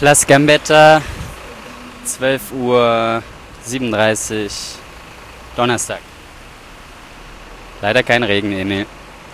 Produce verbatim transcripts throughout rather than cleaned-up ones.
Place Gambetta, zwölf Uhr siebenunddreißig, Donnerstag. Leider kein Regen, Emil.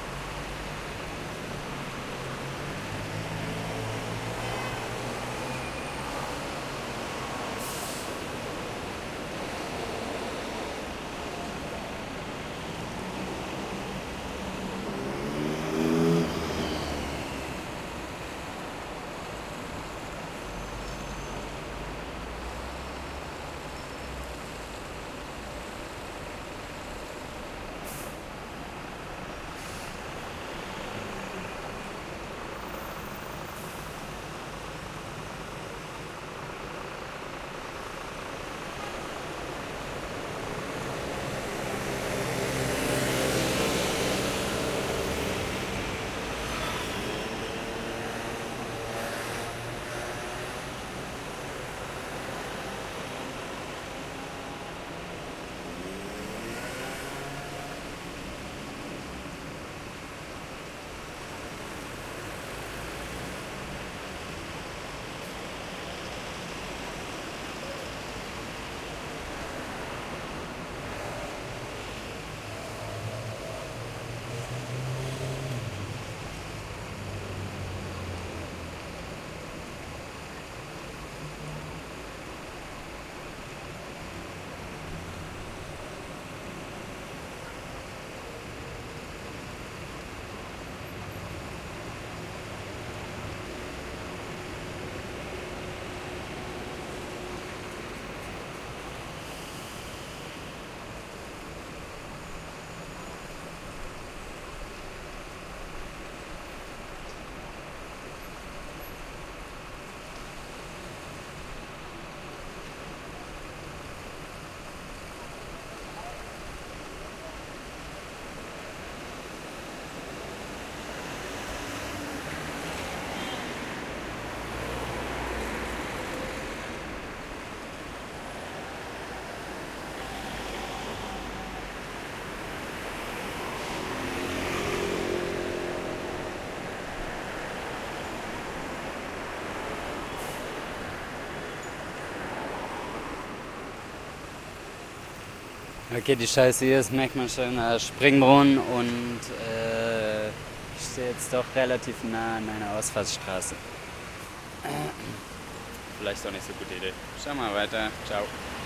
Okay, die Scheiße hier ist, merkt man schon, äh, Springbrunnen und äh, ich stehe jetzt doch relativ nah an einer Ausfallstraße. Vielleicht auch nicht so gute Idee. Schau mal weiter. Ciao.